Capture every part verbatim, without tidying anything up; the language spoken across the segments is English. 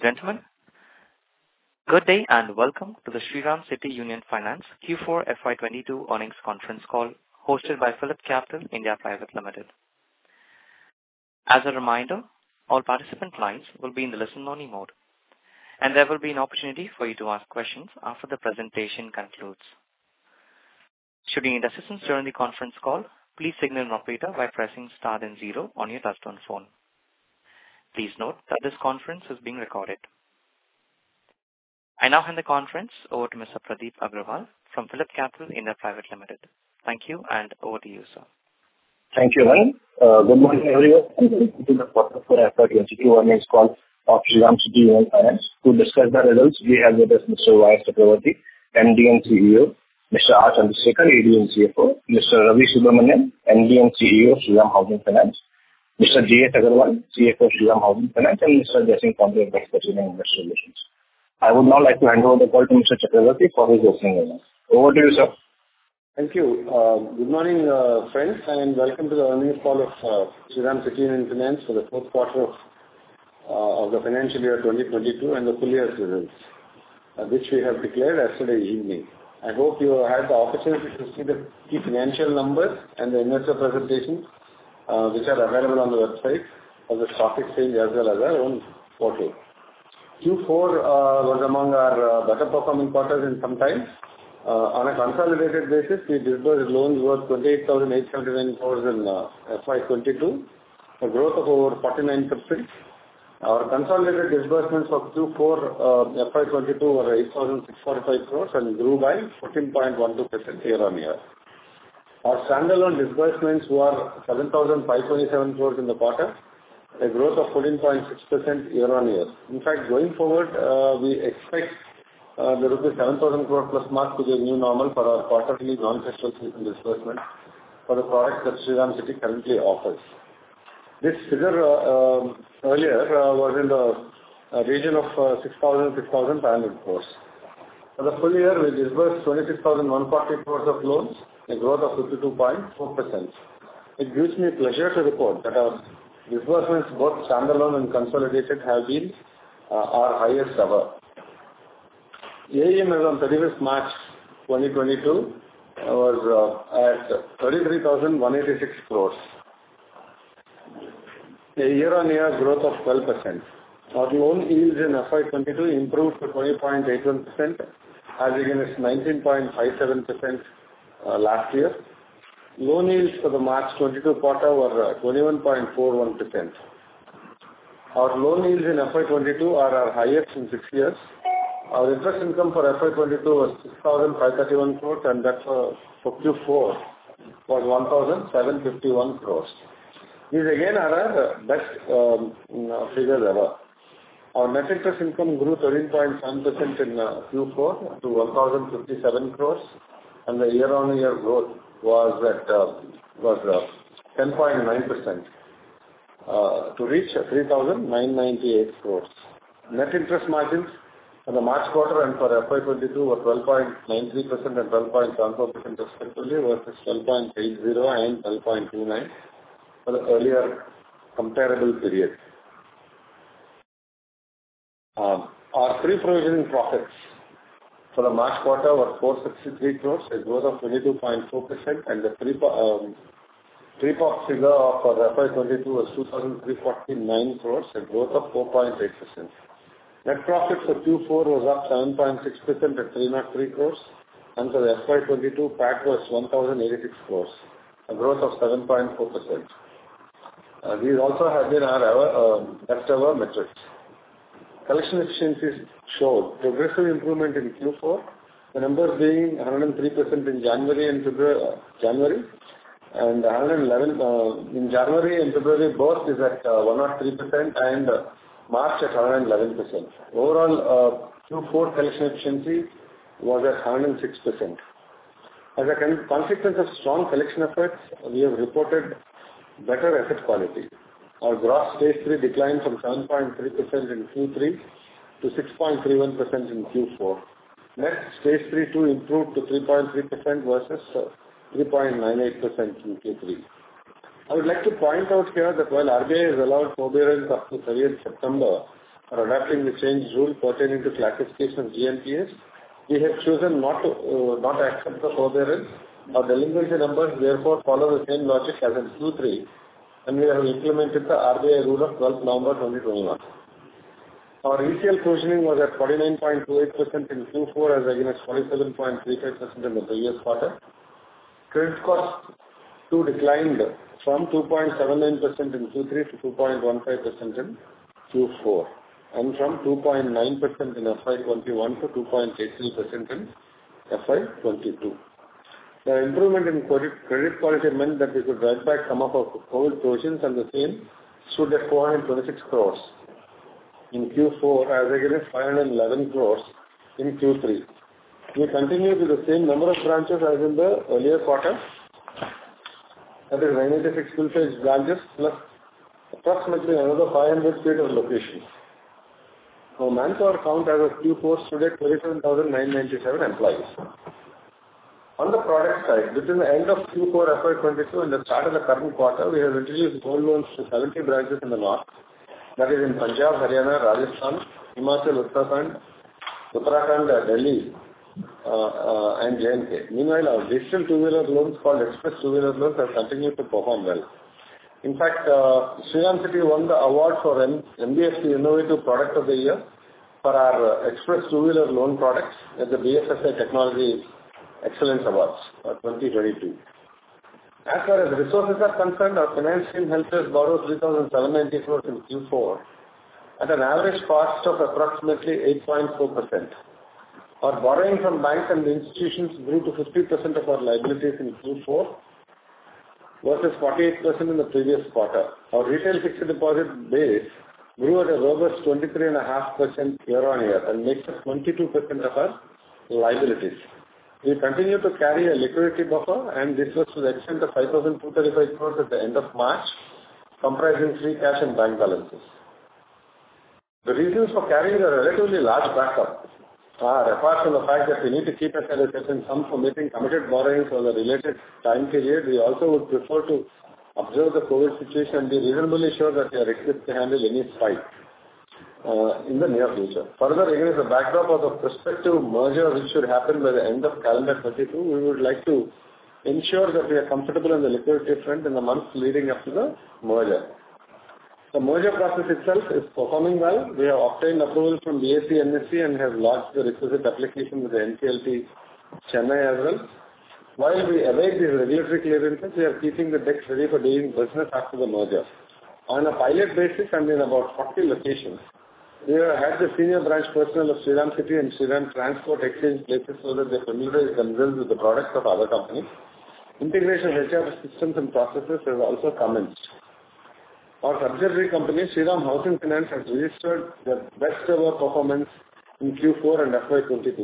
and gentlemen, good day and welcome to the Shriram City Union Finance Q four F Y twenty-two earnings conference call hosted by PhillipCapital India Private Limited. As a reminder, all participant lines will be in the listen-only mode, and there will be an opportunity for you to ask questions after the presentation concludes. Should you need assistance during the conference call, please signal an operator by pressing star then zero on your touchtone phone. Please note that this conference is being recorded. I now hand the conference over to Mister Pradeep Agrawal from PhillipCapital India Private Limited. Thank you, and over to you, sir. Thank you, Ryan. Uh, good morning, everyone. Welcome to the quarter four F Y twenty-two earnings call of Shriram City Union Finance. To discuss the results, we have with us Mister Y S Chakravarti, M D and C E O, Mister R Chandrasekhar, A D and C F O, Mister Ravi Subramanian, M D and C E O, Shriram Housing Finance, Mister J S Agarwal, C F O, Shriram Housing Finance, and Mister Jaising Pandey, Vice President, Investor Relations. I would now like to hand over the call to Mister Chakravarti for his opening remarks. Over to you, sir. Thank you. Uh, good morning, uh, friends, and welcome to the earnings call of uh, Shriram City Union Finance for the fourth quarter of, uh, of the financial year twenty twenty-two and the full year's results, uh, which we have declared yesterday evening. I hope you had the opportunity to see the key financial numbers and the investor presentations, uh, which are available on the website of the stock exchange as well as our own portal. Q four uh, was among our uh, better performing quarters in some time. Uh, on a consolidated basis, we disbursed loans worth twenty-eight thousand eight hundred nine crores in uh, F Y twenty-two, a growth of over forty-nine percent. Our consolidated disbursements for Q four uh, F Y twenty-two were eight thousand six hundred forty-five crores and grew by fourteen point one two percent year on year. Our standalone disbursements were seven thousand five hundred twenty-seven crores in the quarter, a growth of fourteen point six percent year on year. In fact, going forward, uh, we expect uh, the rupees seven thousand crore plus mark to be a new normal for our quarterly non-festival season disbursement for the products that Shriram City currently offers. This figure uh, um, earlier uh, was in the uh, region of uh, six thousand, six thousand five hundred crores. For the full year, we disbursed twenty-six thousand one hundred forty crores of loans, a growth of fifty-two point four percent. It gives me pleasure to report that our disbursements, both standalone and consolidated, have been uh, our highest ever. A A M as on thirty-first March twenty twenty-two uh, was uh, at thirty-three thousand one hundred eighty-six crores, a year-on-year growth of twelve percent. Our loan yields in F Y twenty-two improved to twenty point eight one percent as against nineteen point five seven percent uh, last year. Loan yields for the March twenty-two quarter were uh, twenty-one point four one percent. Our loan yields in F Y twenty-two are our highest in six years. Our interest income for F Y twenty-two was six thousand five hundred thirty-one crores, and that for, for Q four was one thousand seven hundred fifty-one crores. These again are our best um, figures ever. Our net interest income grew thirteen point seven percent in uh, Q four to one thousand fifty-seven crores, and the year-on-year growth was at uh, was uh, ten point nine percent uh, to reach three thousand nine hundred ninety-eight crores. Net interest margins for the March quarter and for F Y twenty-two were twelve point nine three percent and twelve point seven four percent respectively versus twelve point eight zero and twelve point two nine for the earlier comparable period. Um, our pre-provisioning profits for the March quarter were four hundred sixty-three crores, a growth of twenty-two point four percent, and the pre um, pre-pop figure for F Y twenty-two was two thousand three hundred forty-nine crores, a growth of four point eight percent. Net profit for Q four was up seven point six percent at three hundred three crores, and for the F Y twenty-two, P A T was one thousand eighty-six crores, a growth of seven point four percent. Uh, these also have been our ever, uh, best ever metrics. Collection efficiencies showed progressive improvement in Q four, the numbers being one hundred three percent in January and February, uh, January and one hundred eleven uh, in January and February both is at uh, one hundred three percent and uh, March at one hundred eleven percent. Overall, uh, Q four collection efficiency was at one hundred six percent. As a con- consequence of strong collection efforts, we have reported better asset quality. Our gross stage three declined from seven point three percent in Q three to six point three one percent in Q four. Net stage three two improved to three point three percent versus uh, three point nine eight percent in Q three. I would like to point out here that while R B I has allowed forbearance up to thirtieth September, or adapting the changed rule pertaining to classification of G N P As, we have chosen not to uh, not accept the forbearance. Our delinquency numbers therefore follow the same logic as in Q three, and we have implemented the R B I rule of twelfth November twenty twenty-one. Our E C L provisioning was at forty-nine point two eight percent in Q four as against forty-seven point three five percent in the previous quarter. Credit cost two declined from two point seven nine percent in Q three to two point one five percent in Q four, and from two point nine percent in F Y twenty-one to two point eight three percent in F Y twenty-two. The improvement in credit, credit quality meant that we could write back some of our COVID provisions, and the same stood at four hundred twenty-six crores in Q four as against five hundred eleven crores in Q three. We continue with the same number of branches as in the earlier quarter. That is nine hundred eighty-six full-fledged branches plus approximately another five hundred feet of locations. Our manpower count as of Q four stood at twenty-seven thousand nine hundred ninety-seven employees. On the product side, between the end of Q four F Y twenty-two and the start of the current quarter, we have introduced gold loans to seventy branches in the north, that is in Punjab, Haryana, Rajasthan, Himachal, Uttarakhand, Uttarakhand, Delhi, uh, uh, and J and K. Meanwhile, our digital two-wheeler loans called Express two-wheeler loans have continued to perform well. In fact, uh, Shriram City won the award for M- MBFC Innovative Product of the Year for our uh, Express two-wheeler loan products at the B F S I Technology Excellence Awards uh, twenty twenty-two. As far as resources are concerned, our finance team helped us borrow three thousand seven hundred ninety crores in Q four at an average cost of approximately eight point four percent. Our borrowing from banks and institutions grew to fifty percent of our liabilities in Q four versus forty-eight percent in the previous quarter. Our retail fixed deposit base grew at a robust twenty-three point five percent year-on-year and makes up twenty-two percent of our liabilities. We continue to carry a liquidity buffer, and this was to the extent of five thousand two hundred thirty-five crores at the end of March, comprising free cash and bank balances. The reasons for carrying a relatively large backup are, apart from the fact that we need to keep aside a certain sum for making committed borrowings for the related time period, we also would prefer to observe the COVID situation and be reasonably sure that we are equipped to handle any spike uh, in the near future. Further, against the backdrop of the prospective merger which should happen by the end of calendar twenty-two, we would like to ensure that we are comfortable on the liquidity front in the months leading up to the merger. The merger process itself is performing well. We have obtained approval from B S E N S E and have lodged the requisite application with the N C L T Chennai as well. While we await these regulatory clearances, we are keeping the decks ready for doing business after the merger. On a pilot basis and in about forty locations, we have had the senior branch personnel of Shriram City and Shriram Transport exchange places so that they familiarize themselves with the products of other companies. Integration of H R systems and processes has also commenced. Our subsidiary company, Shriram Housing Finance, has registered the best ever performance in Q four and F Y twenty-two.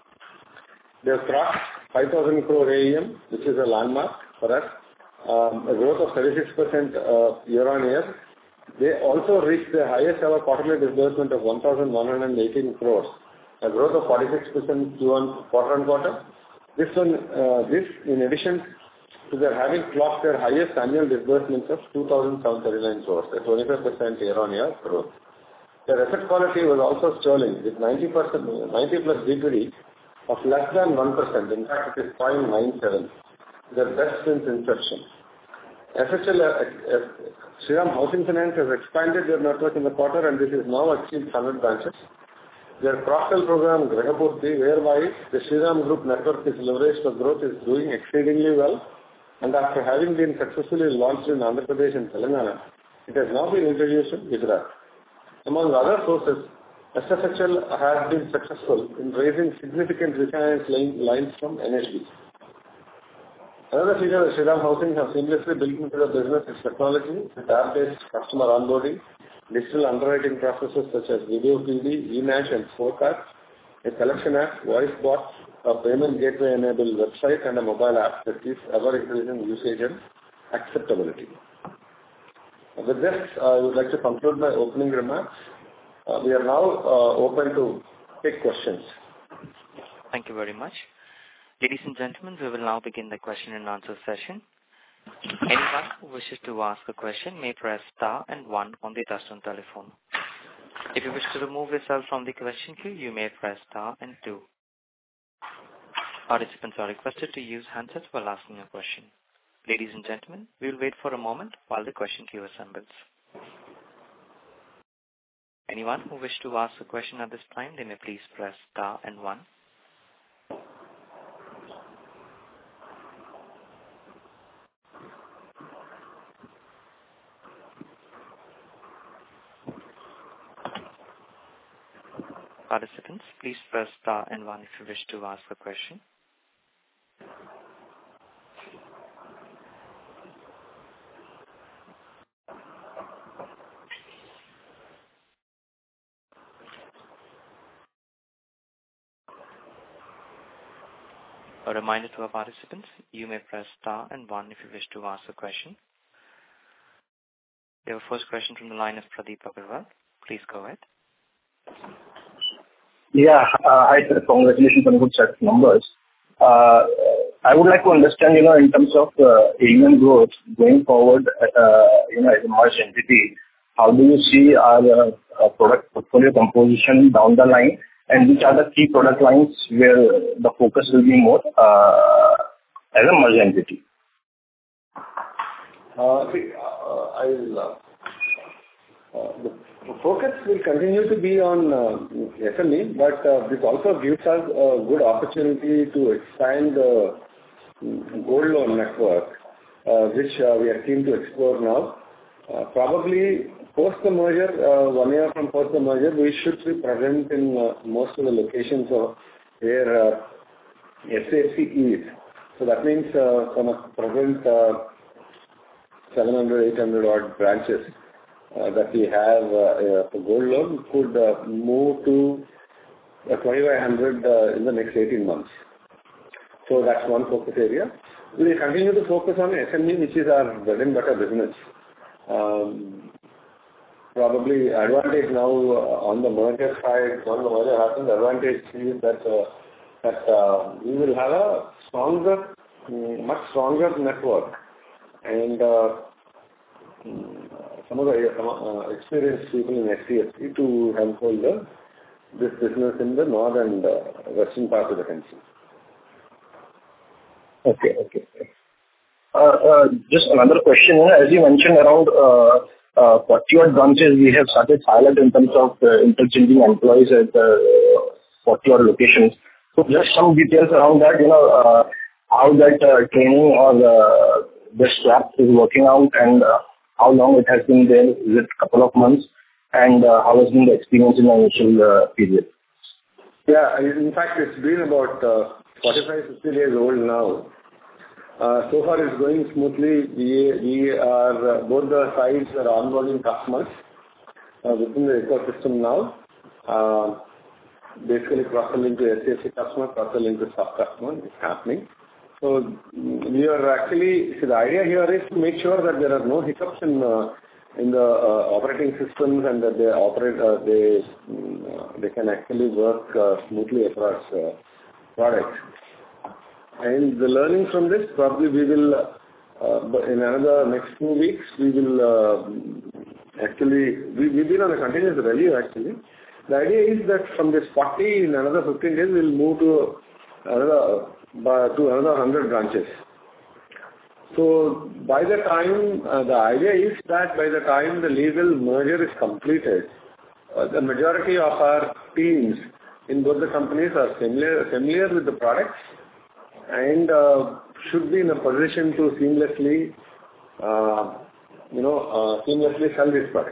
They have crossed five thousand crore A U M, which is a landmark for us, um, a growth of thirty-six percent uh, year-on-year. They also reached the highest ever quarterly disbursement of one thousand one hundred eighteen crores, a growth of forty-six percent quarter-on-quarter. This one, uh, this in addition to their having clocked their highest annual disbursements of two thousand seven hundred thirty-nine crores, a twenty-five percent year-on-year growth. Their asset quality was also sterling with ninety percent, ninety plus D P D of less than one percent. In fact, it is zero point nine seven, their best since inception. S H L, uh, Shriram Housing Finance has expanded their network in the quarter, and this is now exceeds one hundred branches. Their cross-sell program, Grahapurti, whereby the Shriram Group network is leveraged for growth, is doing exceedingly well. And after having been successfully launched in Andhra Pradesh and Telangana, it has now been introduced in Gujarat. Among other sources, S F H L has been successful in raising significant refinance lines from N H B. Another feature of Shriram Housing has seamlessly built into the business is technology with app-based customer onboarding, digital underwriting processes such as video P D, e-Nash and scorecard, a collection app, voice bot, a payment gateway-enabled website, and a mobile app that keeps ever-increasing usage and acceptability. With this, I would like to conclude my opening remarks. Uh, we are now uh, open to take questions. Thank you very much. Ladies and gentlemen, we will now begin the question and answer session. Anyone who wishes to ask a question may press star and one on the touchtone telephone. If you wish to remove yourself from the question queue, you may press star and two. Participants are requested to use handsets while asking a question. Ladies and gentlemen, we will wait for a moment while the question queue assembles. Anyone who wishes to ask a question at this time, they may please press star and one. Participants, please press star and one if you wish to ask a question. A reminder to our participants, you may press star and one if you wish to ask a question. We have a first question from the line of Pradeep Agarwal. Please go ahead. Yeah, uh, hi sir. Congratulations on good set of numbers. Uh, I would like to understand, you know, in terms of uh, A U M growth going forward, uh, you know, as a merged entity, how do you see our uh, uh, product portfolio composition down the line, and which are the key product lines where the focus will be more uh, as a merged entity? Uh, see, uh, I'll, uh, uh, the focus will continue to be on uh, S M E, but uh, this also gives us a good opportunity to expand the uh, gold loan network, uh, which uh, we are keen to explore now. Uh, probably post the merger, uh, one year from post the merger, we should be present in uh, most of the locations of where uh, S A C is. So that means uh, from a present uh, seven hundred, eight hundred odd branches uh, that we have uh, uh, for gold loan could uh, move to uh, twenty-five hundred uh, in the next eighteen months. So that's one focus area. We will continue to focus on S M E, which is our bread and butter business. Um, probably advantage now uh, on the merger side, when the merger happens, advantage is that uh, that uh, we will have a stronger, much stronger network, and uh, some of the uh, experienced people in S C F C to help hold the, this business in the north and uh, western part of the country. Okay, okay. Uh, uh, just another question. As you mentioned, around uh, uh, forty odd branches we have started pilot in terms of uh, interchanging employees at uh, forty odd locations. So just some details around that, you know, uh, how that uh, training or uh, the swap is working out, and uh, how long it has been there. Is it a couple of months? And uh, how has been the experience in the initial uh, period? Yeah, in fact, it's been about uh, forty-five, fifty days old now. Uh, so far, it's going smoothly. We, we are, uh, both the sides are onboarding customers uh, within the ecosystem now. Uh, basically, cross-selling to S C F C customer, cross-selling to sub-customer is happening. So, we are actually, so the idea here is to make sure that there are no hiccups in uh, in the uh, operating systems, and that they operate, uh, they uh, they can actually work uh, smoothly across uh, products. And the learning from this, probably we will, uh, in another next two weeks, we will uh, actually, we, we've been on a continuous review actually. The idea is that from this forty, in another fifteen days, we'll move to another, uh, to another one hundred branches. So by the time, uh, the idea is that by the time the legal merger is completed, uh, the majority of our teams in both the companies are familiar, familiar with the products, and uh, should be in a position to seamlessly, uh, you know, uh, seamlessly sell these products.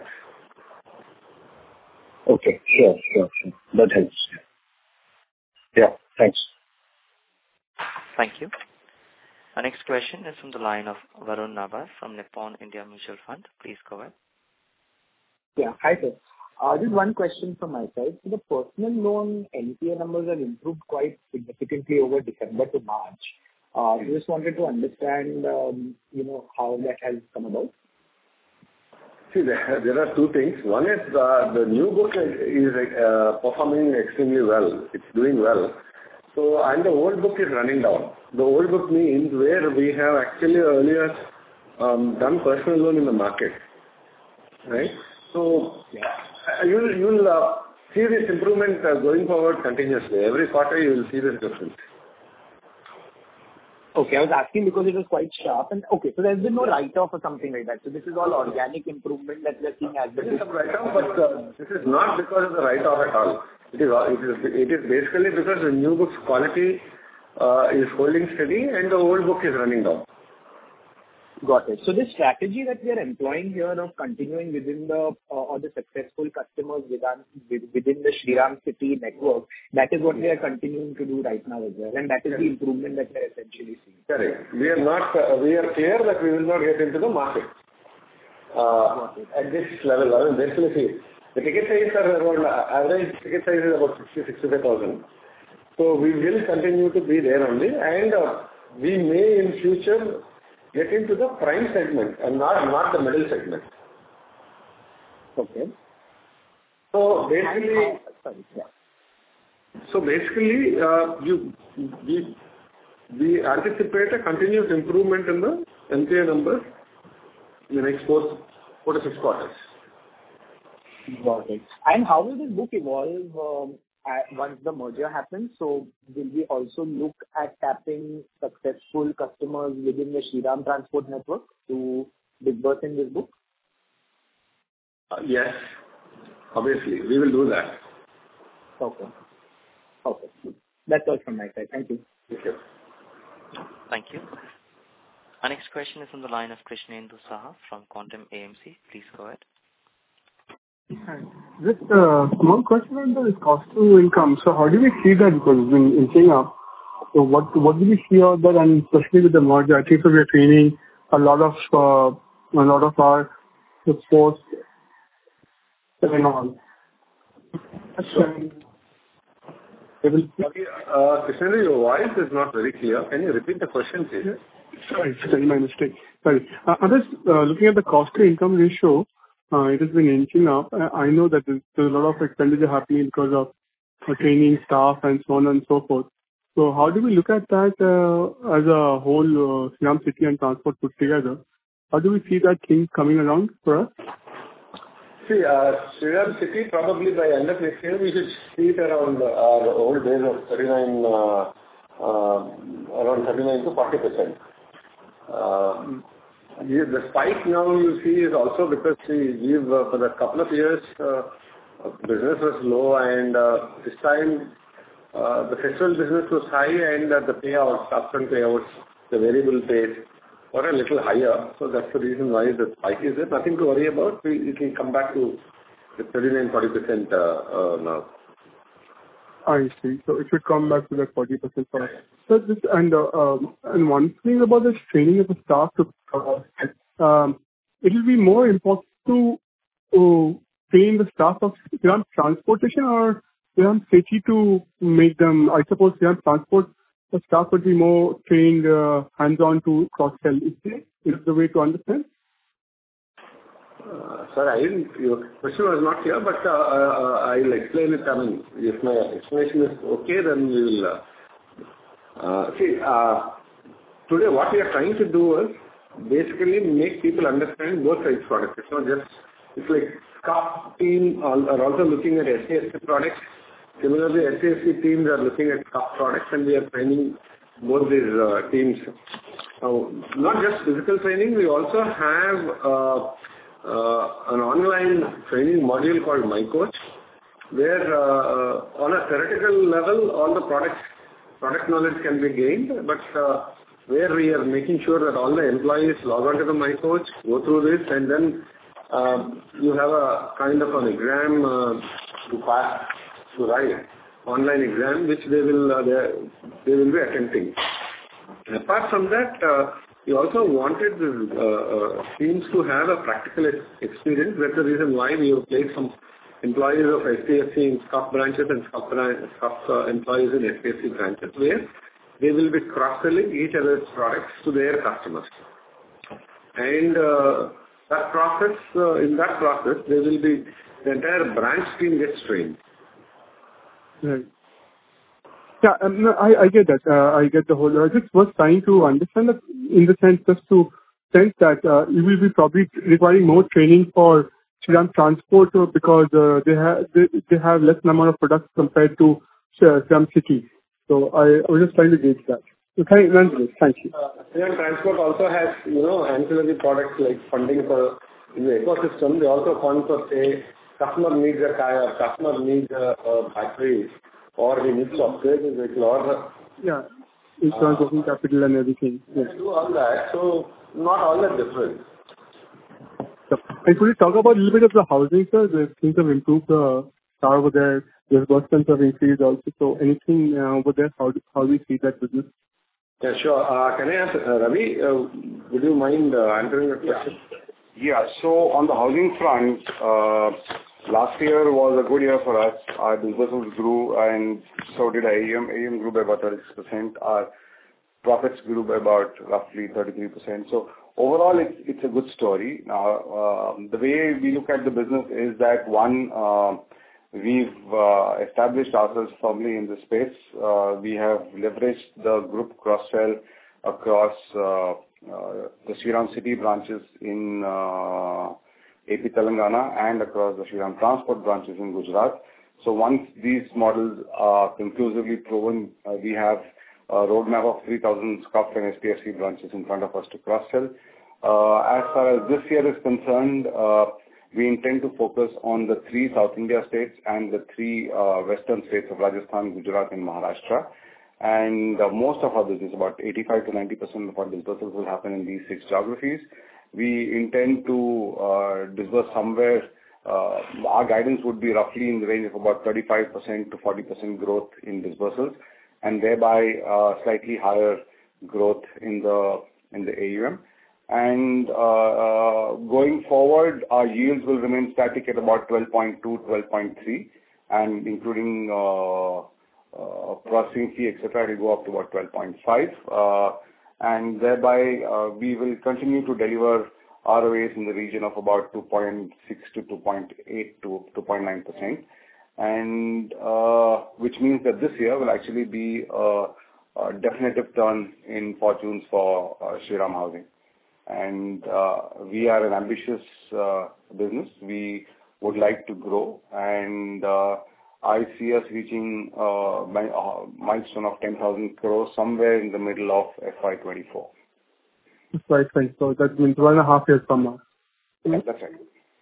Okay, sure, sure, sure. That helps. Yeah, thanks. Thank you. Our next question is from the line of Varun Nabas from Nippon India Mutual Fund. Please go ahead. Yeah, hi sir. Uh, just one question from my side. So the personal loan N P A numbers have improved quite significantly over December to March. Uh, I just wanted to understand, um, you know, how that has come about. See, there, there are two things. One is uh, the new book is uh, performing extremely well. It's doing well. So, and the old book is running down. The old book means where we have actually earlier um, done personal loan in the market, right? So you'll you'll uh, see this improvement uh, going forward continuously. Every quarter you will see this difference. Okay, I was asking because it was quite sharp. And okay, so there's been no write-off or something like that. So this is all organic improvement that we're seeing as This is a write-off, but uh, this is not because of the write-off at all. It is it is it is basically because the new book's quality uh, is holding steady and the old book is running down. Got it. So the strategy that we are employing here of continuing within the uh, or the successful customers within within the Shriram City network, that is what we are continuing to do right now as well, and that is the improvement that we are essentially seeing. Correct. We are not. Uh, we are clear that we will not get into the market uh, at this level. I mean, basically, see, the ticket size are around uh, average ticket size is about sixty sixty-five thousand. So we will continue to be there only, and uh, we may in future get into the prime segment and not not the middle segment. Okay. So basically, sorry, yeah. so basically, uh, you we we anticipate a continuous improvement in the N P A numbers in the next four four to six quarters. Got it. And how will this book evolve um, at, once the merger happens? So will we also look at tapping successful customers within the Shriram Transport network to disburse in this book? Uh, yes, obviously, we will do that. Okay. Okay. That's all from my side. Thank you. Thank you. Thank you. Our next question is on the line of Krishnendu Saha from Quantum A M C. Please go ahead. Hi. Just a small question on the cost to income. So how do we see that? Because it's been inching up. So what what do we see out there, and especially with the merger? I think so we are training a lot of uh, a lot of our workforce and all. Sorry, uh, Krishnendu, your voice is not very clear. Can you repeat the question, please? Sorry, sorry, my mistake. Sorry. Uh, I'm just uh, looking at the cost to income ratio. Uh, it has been inching up. I, I know that there's, there's a lot of expenditure happening because of uh, training staff and so on and so forth. So how do we look at that uh, as a whole, uh, Shriram City and Transport put together? How do we see that thing coming around for us? See, uh, Shriram City, probably by end of next year, we should see it around uh, our old days of thirty-nine, uh, uh, around thirty-nine to forty percent. Uh, Yeah, the spike now you see is also because we, we've, uh, for the couple of years, uh, business was low, and uh, this time uh, the festival business was high, and uh, the payouts, upfront payouts, the variable pays were a little higher. So that's the reason why the spike is there. Nothing to worry about. We, it will come back to the thirty-nine to forty percent uh, uh, now. I see. So it should come back to that forty percent for us. So this, and, uh, um, and one thing about the training of the staff, to, uh, um, it will be more important to, to train the staff of Shriram Transportation or Shriram City to make them, I suppose Shriram Transport, the staff would be more trained uh, hands-on to cross-sell. Is it, is the way to understand? Uh, Sir, I didn't, your question was not clear, but uh, uh, I'll explain it. I mean, if my explanation is okay, then we will. Uh, uh, see, uh, today what we are trying to do is basically make people understand both sides products. It's not just, it's like S C U F team are also looking at S C S C products. Similarly, S C S C teams are looking at S C U F products, and we are training both these uh, teams. Now, not just physical training, we also have uh, Uh, an online training module called MyCoach, where uh, on a theoretical level, all the products, product knowledge can be gained, but uh, where we are making sure that all the employees log on to the MyCoach, go through this, and then uh, you have a kind of an exam uh, to pass, to write, online exam, which they will, uh, they, they will be attempting. Apart from that, uh, we also wanted the uh, uh, teams to have a practical experience. That's the reason why we have placed some employees of S C S C in S C U F branches and S C U F, branch, S C U F uh, employees in S C S C branches, where they will be cross-selling each other's products to their customers. And uh, that process, uh, in that process, there will be, the entire branch team gets trained. Right. Yeah, um, no, I, I get that. Uh, I get the whole. I just was trying to understand that in the sense, just to sense that uh, you will be probably requiring more training for Shriram Transport uh, because uh, they have they, they have less number of products compared to uh, Shriram City. So I, I was just trying to gauge that. So thank, thank you. Uh, Shriram Transport also has, you know, ancillary products like funding for in the ecosystem. They also fund for, say, customer needs a tire, customer needs a, a battery, or he needs software, vehicle, or yeah, insurance, working uh, capital, and everything. Yeah. Do all that. So not all that different. So, and could you talk about a little bit of the housing, sir? The things have improved uh, over there. Disbursements have increased also. So anything uh, over there? How do, how do we see that business? Yeah, sure. Uh, can I ask uh, Ravi? Uh, would you mind uh, answering that question? Yeah. So on the housing front, uh, last year was a good year for us. Our disbursements grew, and so did our A U M. A U M grew by about thirty-six percent. Our profits grew by about roughly thirty-three percent. So overall, it's it's a good story. Now, uh, the way we look at the business is that, one, uh, we've uh, established ourselves firmly in this space. Uh, we have leveraged the group cross-sell across uh, uh, the Shriram City branches in uh, A P Telangana and across the Shriram Transport branches in Gujarat. So once these models are conclusively proven, uh, we have a roadmap of three thousand S C U F and S T F C branches in front of us to cross-sell. Uh, as far as this year is concerned, uh, we intend to focus on the three South India states and the three uh, western states of Rajasthan, Gujarat, and Maharashtra. And uh, most of our business, about eighty-five to ninety percent of our disbursements will happen in these six geographies. We intend to uh, disburse somewhere, uh, our guidance would be roughly in the range of about thirty-five percent to forty percent growth in disbursements, and thereby uh, slightly higher growth in the in the A U M. And uh, uh, going forward, our yields will remain static at about twelve point two, twelve point three, and including uh, uh, processing fee, et cetera, it will go up to about twelve point five. Uh, and thereby, uh, we will continue to deliver R O As in the region of about two point six to two point eight to two point nine percent. And uh, which means that this year will actually be a, a definitive turn in fortunes for uh, Shriram Housing. And uh, we are an ambitious uh, business. We would like to grow, and uh, I see us reaching uh, my uh, milestone of ten thousand crores somewhere in the middle of F Y twenty-four. Right, right. So that means one and a half years from now. Yeah, that's right.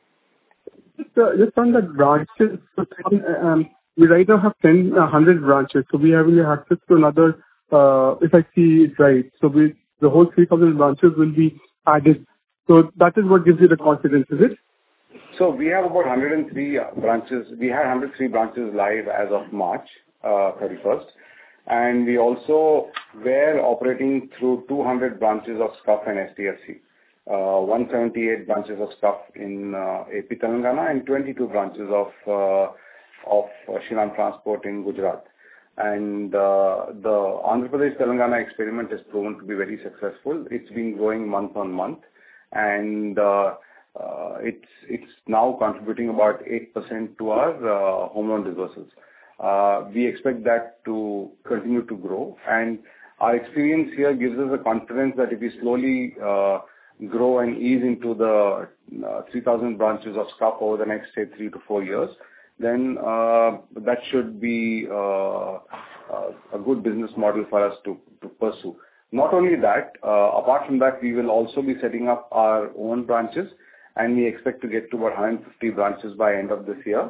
Just, uh, just on the branches, so, um, we right now have ten, one hundred branches. So we have access to another, uh, if I see it right. So we, the whole three thousand branches will be added. So that is what gives you the confidence, is it? So we have about one hundred three branches. We had one hundred three branches live as of March uh, thirty-first. And we also were operating through two hundred branches of S C U F and S T F C. Uh, one hundred seventy-eight branches of S C U F in uh, A P Telangana and twenty-two branches of uh, of uh, Shriram Transport in Gujarat. And uh, the Andhra Pradesh Telangana experiment has proven to be very successful. It's been growing month on month, and uh, uh, it's it's now contributing about eight percent to our uh, home loan disbursements. Uh, we expect that to continue to grow, and our experience here gives us the confidence that if we slowly uh, grow and ease into the uh, three thousand branches of S C U F over the next, say, three to four years, then uh, that should be uh, uh, a good business model for us to, to pursue. Not only that, uh, apart from that, we will also be setting up our own branches, and we expect to get to about one hundred fifty branches by end of this year,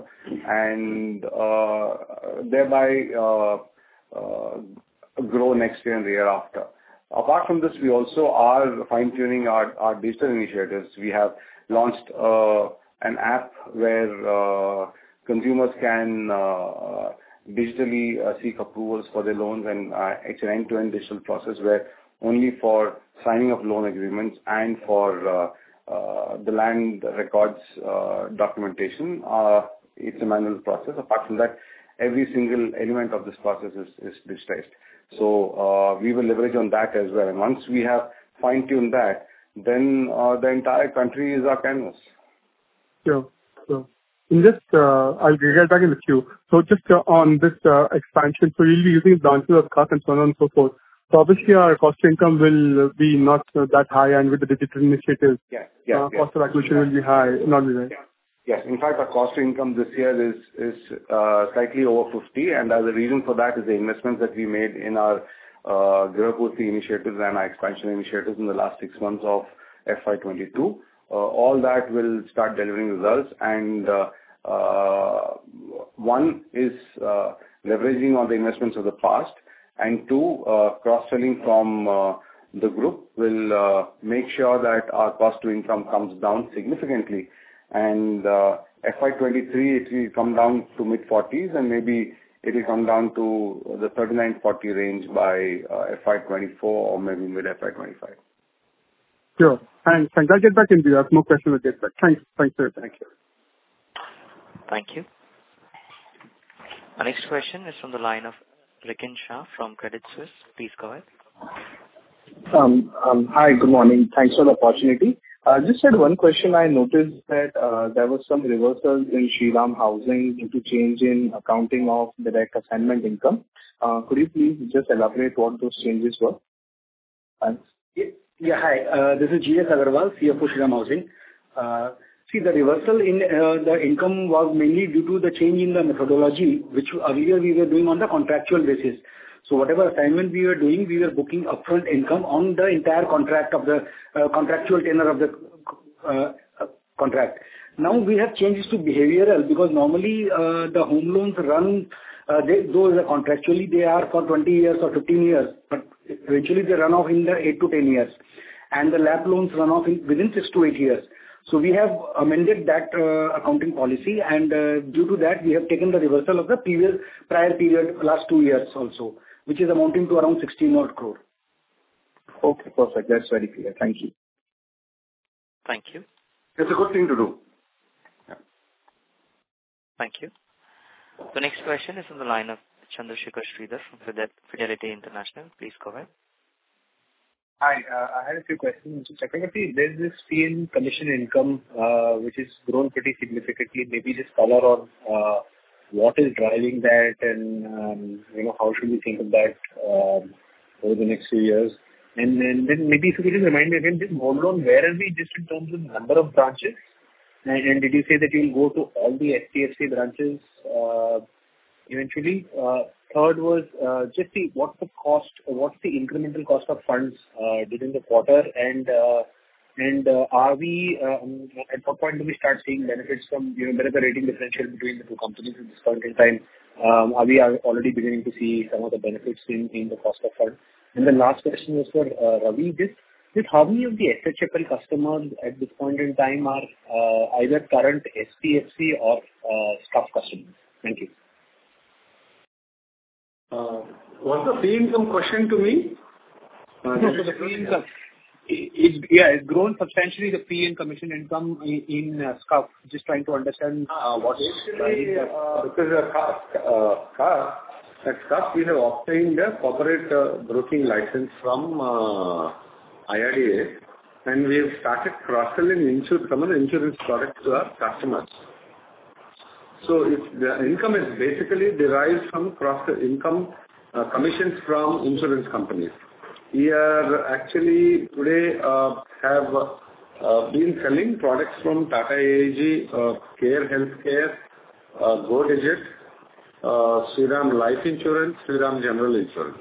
and uh, thereby uh, uh, grow next year and the year after. Apart from this, we also are fine-tuning our, our digital initiatives. We have launched uh, an app where uh, consumers can uh, digitally uh, seek approvals for their loans, and uh, it's an end-to-end digital process where only for signing of loan agreements and for uh, uh, the land records uh, documentation, uh, it's a manual process. Apart from that, every single element of this process is, is digitized. So uh, we will leverage on that as well. And once we have fine-tuned that, then uh, the entire country is our canvas. Sure, sure. In just, uh, I'll get back in the queue. So just uh, on this uh, expansion, so you'll be using branches of S C U F and so on and so forth. So obviously our cost to income will be not uh, that high, and with the digital initiatives, yeah, yeah, uh, yeah. cost of acquisition will be high, not be right. Yeah. Yes. In fact, our cost to income this year is is uh, slightly over fifty, and as a reason for that is the investments that we made in our uh, Grihapurti initiatives and our expansion initiatives in the last six months of F Y twenty-two. Uh, all that will start delivering results, and uh, uh, one is uh, leveraging on the investments of the past, and two, uh, cross-selling from uh, the group will uh, make sure that our cost to income comes down significantly. And uh, F Y twenty-three, it will come down to mid forties, and maybe it will come down to the thirty-nine forty range by uh, F Y twenty-four or maybe mid F Y twenty-five. Sure. Thanks. Thanks. I'll get back into you. I have more questions. I'll get back. Thanks. Thanks, sir. Thank you. Thank you. Our next question is from the line of Rikin Shah from Credit Suisse. Please go ahead. Um, um, hi, good morning. Thanks for the opportunity. I uh, just had one question. I noticed that uh, there was some reversals in Shriram Housing due to change in accounting of direct assignment income. Uh, could you please just elaborate what those changes were? Thanks. Yeah, hi. Uh, this is G S Agarwal, C F O Shriram Housing. Uh, see, the reversal in uh, the income was mainly due to the change in the methodology, which earlier we were doing on the contractual basis. So whatever assignment we were doing, we were booking upfront income on the entire contract of the uh, contractual tenure of the uh, uh, contract. Now we have changes to behavioral because normally uh, the home loans run, uh, they, those are contractually they are for twenty years or fifteen years, but eventually they run off in the eight to ten years. And the L A P loans run off in, within six to eight years. So we have amended that uh, accounting policy, and uh, due to that we have taken the reversal of the previous prior period, last two years also, which is amounting to around sixteen odd crore. Okay, perfect. That's very clear. Thank you. Thank you. It's a good thing to do. Yeah. Thank you. The next question is on the line of Chandrasekhar Sridhar from Fidelity International. Please go ahead. Hi, uh, I had a few questions. Secondly, there's this fee and commission income uh, which has grown pretty significantly. Maybe just color on uh, what is driving that, and um, you know, how should we think of that um, over the next few years? And then, then maybe if you could just remind me again, this home loan, where are we just in terms of number of branches? And, and did you say that you'll go to all the H D F C branches uh, eventually? Uh, third was uh, just the what's the cost, what's the incremental cost of funds uh, during the quarter, and uh, and uh, are we um, at what point do we start seeing benefits from, you know, there is a rating differential between the two companies at this point in time? Um, are we are already beginning to see some of the benefits in, in the cost of funds? And the last question was for uh, Ravi. Just, just how many of the S H F L customers at this point in time are uh, either current S P F C or uh, SCUF customers? Thank you. Uh, was the fee income question to me? Uh, no, so the fee income, it, it, yeah, it's grown substantially, the fee and commission income in, in uh, SCUF. Just trying to understand uh, what is Basically, uh, because uh, uh, at SCUF we have obtained a corporate uh, broking license from uh, I R D A, and we have started cross-selling insur- some of the insurance products to our customers. So if the income is basically derived from cross income uh, commissions from insurance companies. We are actually today uh, have uh, been selling products from Tata A I G, uh, Care Healthcare, uh, Go Digit, uh, Shriram Life Insurance, Shriram General Insurance.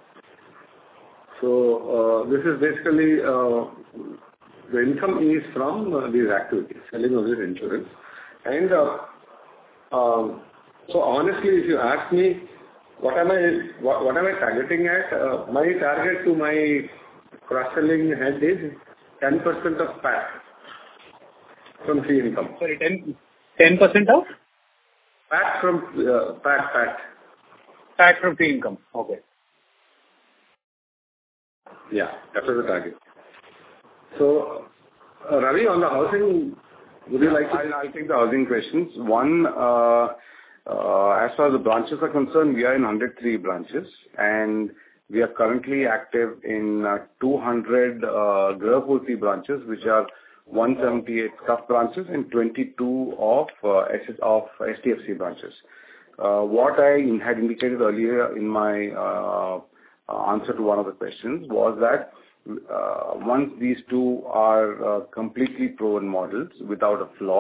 So uh, this is basically uh, the income is from uh, these activities, selling of this insurance. And uh, Um, so honestly, if you ask me, what am I what, what am I targeting at? Uh, my target to my cross-selling head is ten percent of P A T from fee income. Sorry, ten percent of? P A T from uh, P A T, P A T. P A T from fee income. Okay. Yeah, that was the target. So, uh, Ravi, on the housing, would you like to? I'll, I'll take the housing questions. One, uh, uh, as far as the branches are concerned, we are in one hundred three branches, and we are currently active in uh, two hundred uh, Grihapurti branches, which are one hundred seventy-eight SCUF branches and twenty-two of uh, of H D F C branches. Uh, what I had indicated earlier in my uh, answer to one of the questions was that Uh, once these two are uh, completely proven models without a flaw,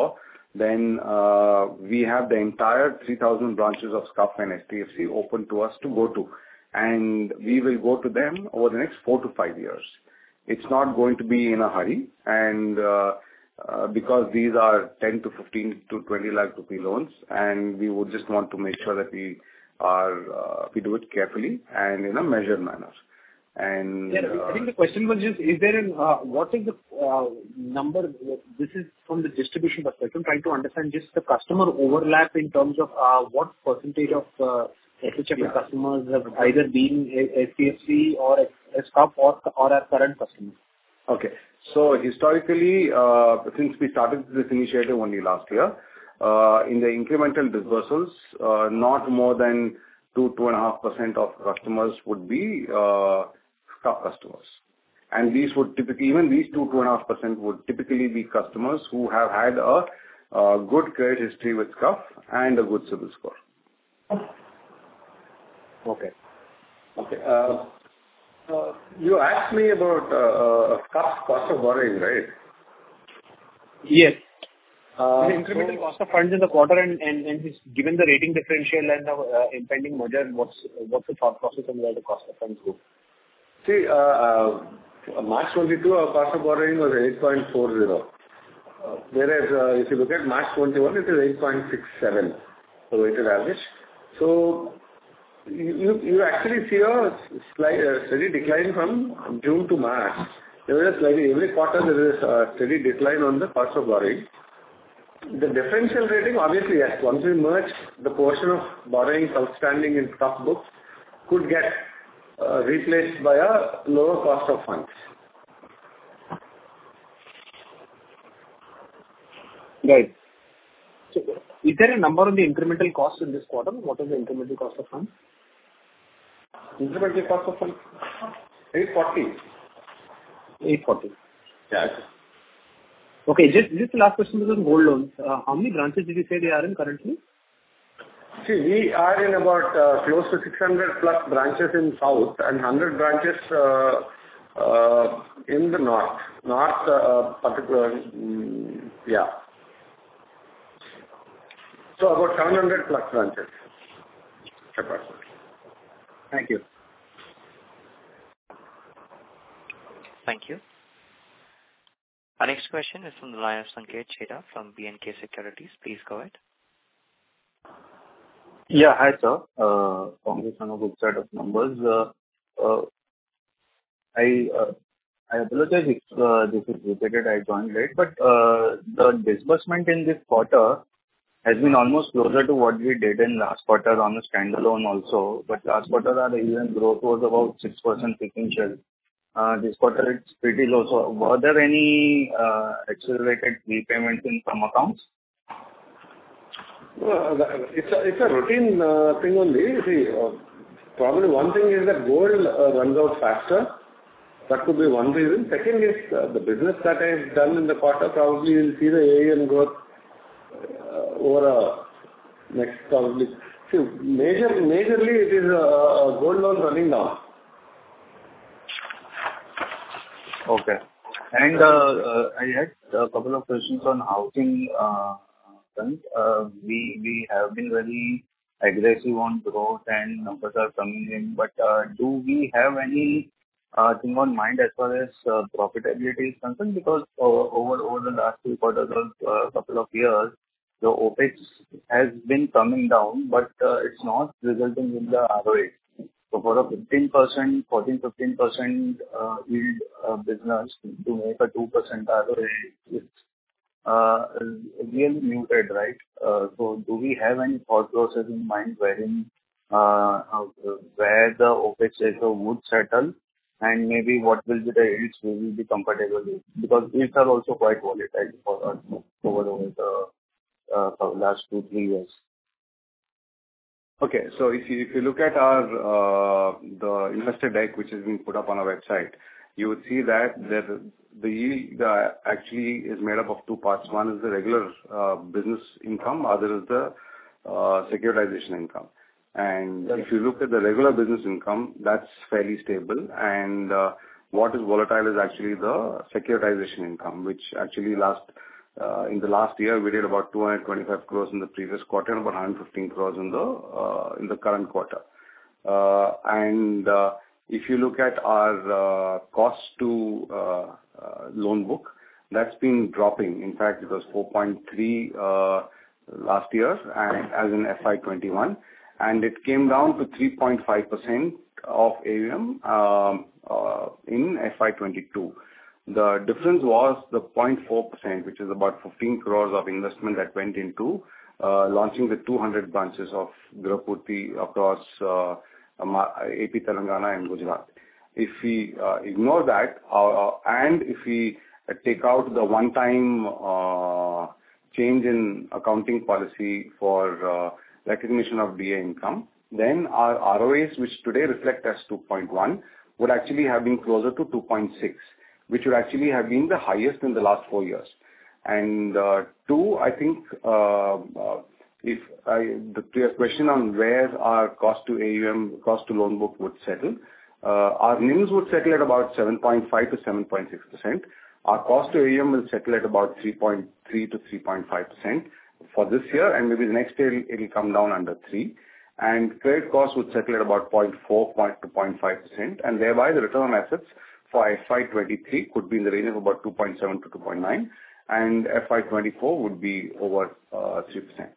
then uh, we have the entire three thousand branches of SCUF and S T F C open to us to go to. And we will go to them over the next four to five years. It's not going to be in a hurry. And uh, uh, because these are ten to fifteen to twenty lakh rupee loans, and we would just want to make sure that we are, uh, we do it carefully and in a measured manner. And yeah, uh, I think the question was just, is there an, uh, what is the uh, number, this is from the distribution perspective, trying to understand just the customer overlap in terms of uh, what percentage of uh, S H F L yeah. customers have either been S T F C or SCUF or, or our current customers. Okay. So historically, uh, since we started this initiative only last year, uh, in the incremental disbursals, uh, not more than two, two and a half percent of customers would be uh, SCUF customers. And these would typically, even these two, two and a half percent would typically be customers who have had a, a good credit history with SCUF and a good CIBIL score. Okay. Okay. Uh, uh, you asked me about uh, uh, SCUF cost of borrowing, right? Yes. Uh, the incremental so, cost of funds in the quarter and, and, and given the rating differential and the uh, impending merger, what's what's the thought process on where the cost of funds go? See, uh, uh, March twenty-two, our cost of borrowing was eight point four zero. Uh, whereas uh, if you look at March twenty-one, it is eight point six seven, the weighted average. So you you actually see a slight uh, steady decline from June to March. There is a slightly every quarter there is a steady decline on the cost of borrowing. The differential rating, obviously, yes. Once we merge, the portion of borrowings outstanding in SCUF books could get uh, replaced by a lower cost of funds. Right. So, is there a number on the incremental cost in this quarter? What is the incremental cost of funds? Incremental cost of funds? eight forty. eight forty. Yeah. Okay, just, just the last question was on gold loans. Uh, how many branches did you say they are in currently? See, we are in about uh, close to six hundred plus branches in South and one hundred branches uh, uh, in the North. North, uh, particular, um, yeah. So about seven hundred plus branches. Thank you. Thank you. Our next question is from the line of Sanket Chheda from B and K Securities. Please go ahead. Yeah, hi sir. Uh, Congrats on a good set of numbers. Uh, uh, I uh, I apologize if uh, this is repeated. I joined late, but uh, the disbursement in this quarter has been almost closer to what we did in last quarter on a standalone also. But last quarter our A U M growth was about six percent sequential. Uh, this quarter it's pretty low. So were there any uh, accelerated repayments in some accounts? Well, it's a, it's a routine uh, thing only. See, uh, probably one thing is that gold uh, runs out faster. That could be one reason. Second is uh, the business that I've done in the quarter, probably you'll see the A U M growth uh, over a next probably. See, major, majorly it is a, a gold loan running down. Okay. And uh, uh, I had a couple of questions on housing uh, front. Uh, we we have been very aggressive on growth and numbers are coming in, but uh, do we have any uh, thing on mind as far as uh, profitability is concerned? Because uh, over over the last two quarters or uh, couple of years, the OpEx has been coming down, but uh, it's not resulting in the R O A. So for a fifteen percent, fourteen, fifteen percent uh, yield uh, business to make a two percent R O A, it's uh, really muted, right? Uh, so do we have any thought process in mind wherein uh, uh, where the OpEx ratio would settle and maybe what will be the yields we will be comfortable with? Because yields are also quite volatile for us over, over the uh, for last two, three years. Okay. So if you, if you look at our, uh, the investor deck, which has been put up on our website, you would see that there, the yield uh, actually is made up of two parts. One is the regular uh, business income, other is the uh, securitization income. And if you look at the regular business income, that's fairly stable. And uh, what is volatile is actually the securitization income, which actually last uh, in the last year, we did about two hundred twenty-five crores in the previous quarter and about one hundred fifteen crores in the uh, in the current quarter. Uh, and uh, if you look at our uh, cost to uh, uh, loan book, that's been dropping. In fact, it was four point three uh, last year, and as in F Y twenty-one, and it came down to three point five percent of A U M um, uh, in F Y twenty-two. The difference was the zero point four percent, which is about fifteen crores of investment that went into uh, launching the two hundred branches of Grahapurti across uh, A P, Telangana and Gujarat. If we uh, ignore that, uh, and if we uh, take out the one-time uh, change in accounting policy for uh, recognition of D A income, then our R O As, which today reflect as two point one, would actually have been closer to two point six, which would actually have been the highest in the last four years. And uh, two, I think, uh, uh, if I, the, to your question on where our cost to A U M, cost to loan book would settle, uh, our N I Ms would settle at about seven point five to seven point six percent. Our cost to A U M will settle at about three point three to three point five percent for this year, and maybe the next year it will come down under three. And credit costs would settle at about zero point four to zero point five percent, and thereby the return on assets for F Y twenty-three could be in the range of about two point seven to two point nine, and F Y twenty-four would be over uh, three percent.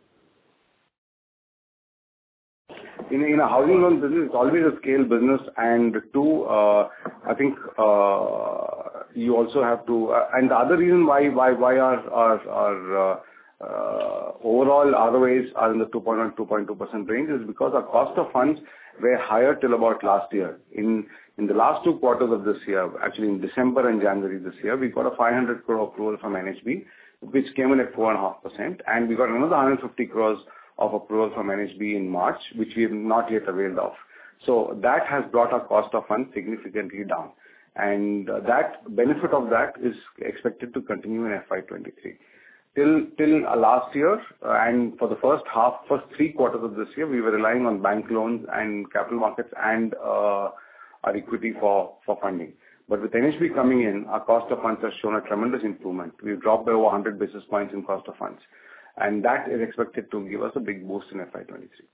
In, in a housing loan business, it's always a scale business, and two, uh, I think uh, you also have to, uh, and the other reason why why why our our, our uh, uh, overall R O As are in the two point one to two point two percent range is because our cost of funds were higher till about last year. In in the last two quarters of this year, actually in December and January this year, we got a five hundred crore approval from N H B, which came in at four point five percent, and we got another one hundred fifty crores of approval from N H B in March, which we have not yet availed of. So that has brought our cost of funds significantly down, and uh, that benefit of that is expected to continue in F Y twenty-three. Till till uh, last year, uh, and for the first half, first three quarters of this year, we were relying on bank loans and capital markets and uh, our equity for, for funding. But with N H B coming in, our cost of funds has shown a tremendous improvement. We've dropped by over one hundred basis points in cost of funds, and that is expected to give us a big boost in F Y twenty-three.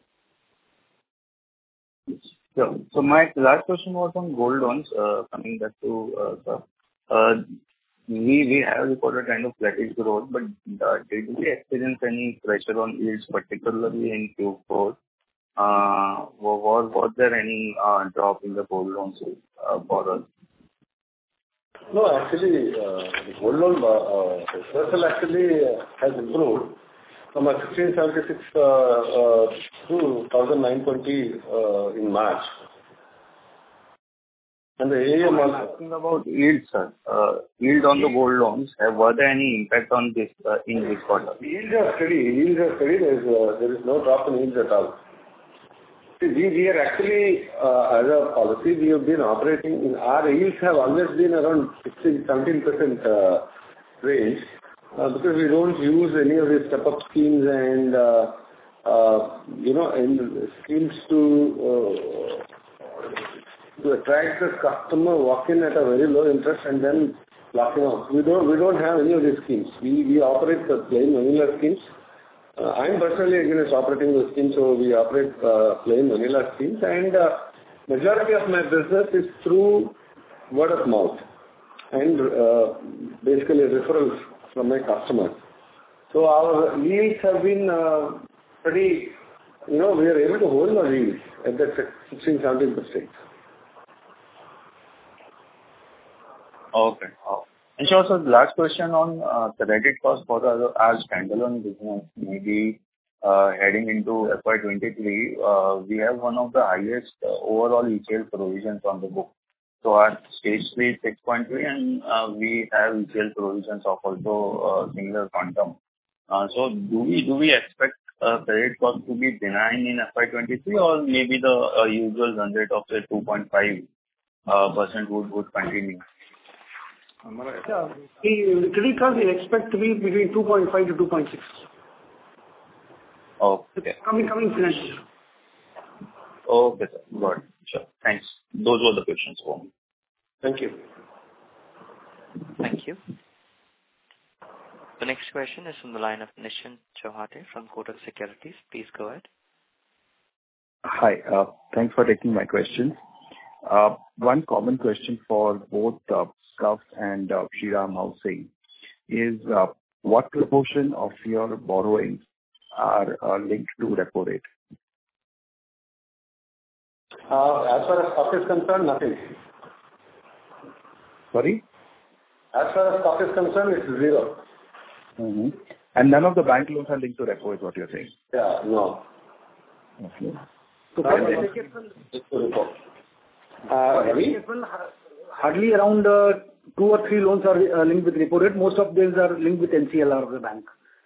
Sure. So my last question was on gold loans. Uh, coming back to uh, the, uh, we we have recorded kind of flattish growth, but uh, did we experience any pressure on yields, particularly in Q four? Uh, was was there any uh, drop in the gold loans uh, for us? No, actually, uh, the gold loan uh, dispersal actually uh, has improved from a sixteen seventy-six uh, uh, to one thousand nine twenty uh, in March. And the A M I'm asking about yield, sir. Uh, yield on the gold loans, have, were there any impact on this uh, in this quarter? Yields are steady. Yields are steady. There is, uh, there is no drop in yields at all. See, we, we are actually, uh, as a policy, we have been operating in, our yields have always been around sixteen, seventeen percent uh, range, uh, because we don't use any of these step-up schemes and, uh, uh, you know, in schemes to, uh, to attract the customer, walk in at a very low interest and then lock him out. We don't, we don't have any of these schemes. We, we operate the plain vanilla schemes. Uh, I'm personally against operating the schemes, so we operate uh, plain vanilla schemes, and uh, majority of my business is through word of mouth and uh, basically referrals from my customers. So our yields have been uh, pretty, you know, we are able to hold our yields at that sixteen to seventeen percent. Okay. Oh. And sure, so the last question on uh, the credit cost for the, our standalone business, maybe uh, heading into F Y twenty-three, uh, we have one of the highest uh, overall E C L provisions on the book. So our stage three is six point three, and uh, we have E C L provisions of also uh, similar quantum. Uh, so do we do we expect uh, credit cost to be benign in F Y twenty-three, or maybe the uh, usual run rate of say two point five uh, percent would would continue? Yeah. The credit cost we expect to be between two point five to two point six. Okay. Coming, coming financial year. Okay, sir. Got it. Sure. Thanks. Those were the questions for me. Thank you. Thank you. The next question is from the line of Nischint Chawathe from Kotak Securities. Please go ahead. Hi. Uh, thanks for taking my questions. Uh, one common question for both uh, S C U F and uh, Shriram Housing is uh, what proportion of your borrowings are uh, linked to repo rate? Uh, as far as S C U F is concerned, nothing. Sorry? As far as S C U F is concerned, it's zero. Mm-hmm. And none of the bank loans are linked to repo is what you're saying? Yeah, no. Okay. So for N H F L, uh, N H F L, hardly around uh, two or three loans are uh, linked with repo rate. Most of these are linked with M C L R of the bank.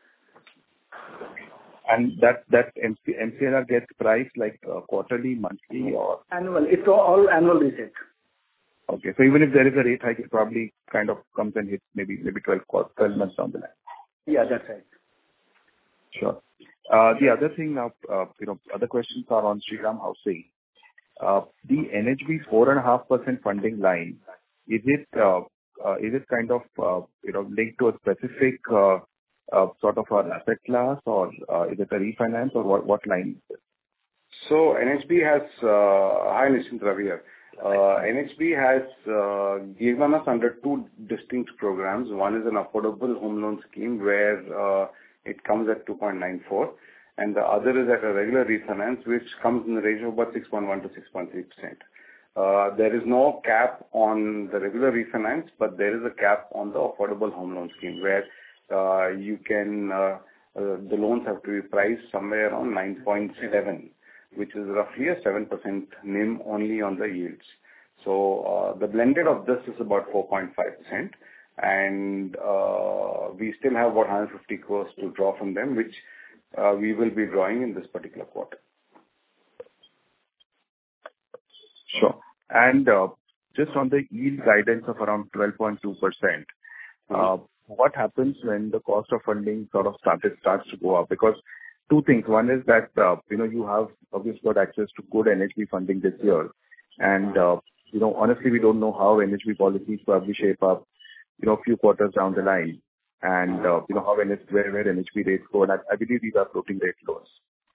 And that that M C L R gets priced like uh, quarterly, monthly, or annual? It's all annual reset. Okay, so even if there is a rate hike, it probably kind of comes and hits maybe maybe twelve, twelve months down the line. Yeah, that's right. Sure. Uh, the other thing now, uh, you know, other questions are on Shriram Housing. Uh, the N H B four and a half percent funding line, is it uh, uh, is it kind of uh, you know linked to a specific uh, uh, sort of an asset class, or uh, is it a refinance, or what what line is it? So N H B has uh, hi Nischint Ravi here. Uh, N H B has uh, given us under two distinct programs. One is an affordable home loan scheme where uh, it comes at two point nine four, and the other is at a regular refinance, which comes in the range of about six point one to six point three percent. Uh, there is no cap on the regular refinance, but there is a cap on the affordable home loan scheme where uh, you can uh, uh, the loans have to be priced somewhere around nine point seven, which is roughly a seven percent N I M only on the yields. So uh, the blended of this is about four point five percent, and uh, we still have about one hundred fifty crores to draw from them, which uh, we will be drawing in this particular quarter. Sure. And uh, just on the yield guidance of around twelve point two percent, uh, what happens when the cost of funding sort of started starts to go up? Because two things. One is that, uh, you know, you have obviously got access to good N H B funding this year. And, uh, you know, honestly, we don't know how N H B policies probably shape up, you know, a few quarters down the line. And, uh, you know, how N H B, where, where N H B rates go. And I, I believe these are floating rate loans.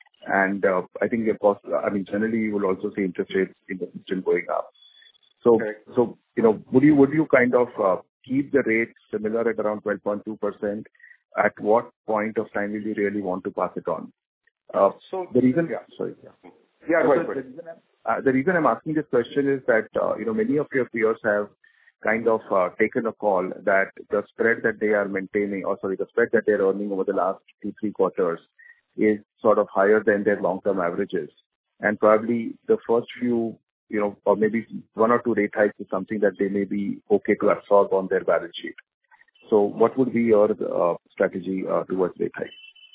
And uh, I think, of course, I mean, generally, you will also see interest rates in the system going up. So, okay. so you know, would you, would you kind of uh, keep the rate similar at around twelve point two percent? At what point of time will you really want to pass it on? Uh, so the reason, yeah, sorry, yeah, yeah. So the, reason uh, the reason I'm asking this question is that uh, you know many of your peers have kind of uh, taken a call that the spread that they are maintaining, or sorry, the spread that they're earning over the last two three quarters is sort of higher than their long-term averages, and probably the first few, you know, or maybe one or two rate hikes is something that they may be okay to absorb on their balance sheet. So what would be your uh, strategy uh, towards rate hikes?